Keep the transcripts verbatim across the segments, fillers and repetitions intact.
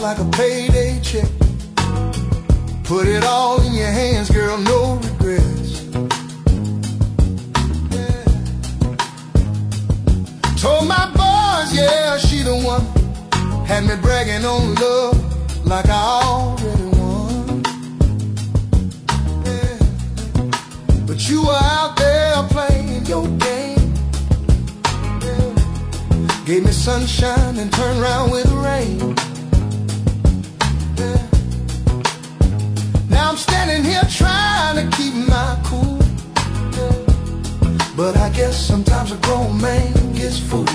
like a payday check. Put it all in your hands, girl, no regrets. Yeah. Told my boys, yeah, she the one. Had me bragging on love like I already won. Yeah. But you were out there playing your game. Yeah. Gave me sunshine and turned around with rain. Yeah. Now I'm standing here trying to keep my cool. Yeah. But I guess sometimes a grown man gets fooled.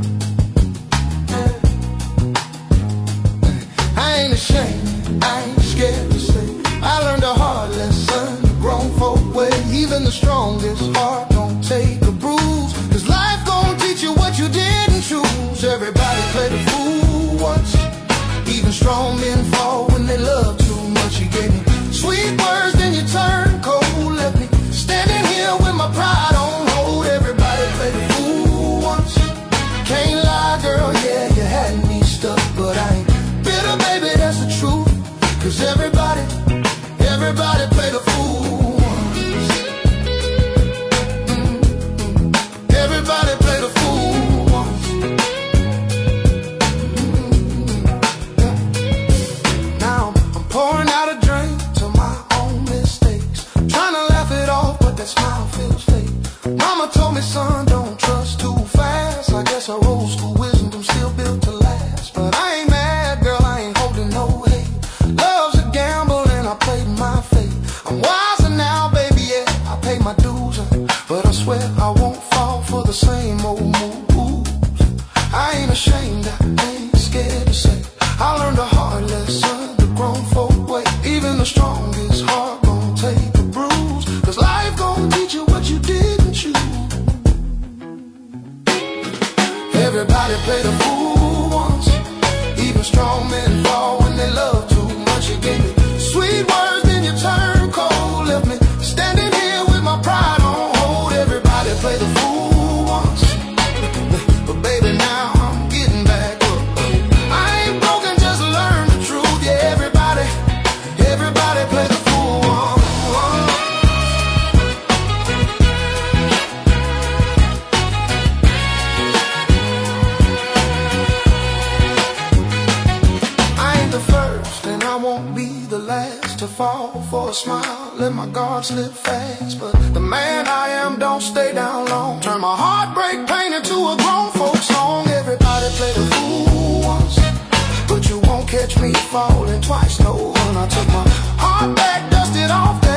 I ain't ashamed, I ain't scared to say I learned a hard lesson the grown folk way. Even the strongest heart don't take a bruise, 'cause life gon' teach you what you didn't choose. Everybody played the fool once. Even strong men fall when they love too much. You gave me sweet words, then you turned cold. Left me standing here with my pride on hold. Everybody played the fool once. Can't lie, girl, yeah, you had me stuck, but I ain't bitter, baby, that's the truth. 'Cause everybody, everybody play the fool once. Mm-hmm. Everybody play the fool once. Mm-hmm. Now I'm pouring out a drink to my own mistakes, trying to laugh it off, but that smile feels fake. Mama told me, son, don't trust too fast. I guess our old school wisdom still built to last. But I ain't mad, girl, I ain't holding no hate. Love's a gamble and I played my fate. I'm wiser now, baby, yeah, I pay my dues. But I swear I won't fall for the same old moves. I ain't ashamed, I ain't scared to say I learned a hard lesson the grown folk way. Even the strongest heart gon' take a bruise, 'cause life gon' teach you what you didn't choose. Everybody play the fool once. Even strong men fall when they love too much. You gave me sweet words, then you turned cold. Left me standing here with my pride on hold. Everybody play the fool once. But baby, now I'm getting back up. I ain't broken, just learn the truth. Yeah, everybody, everybody play the fool once. I won't be the last to fall for a smile. Let my guard slip fast, but the man I am don't stay down long. Turn my heartbreak pain into a grown folk song. Everybody play the fool once, but you won't catch me falling twice. No, when I took my heart back, dusted off.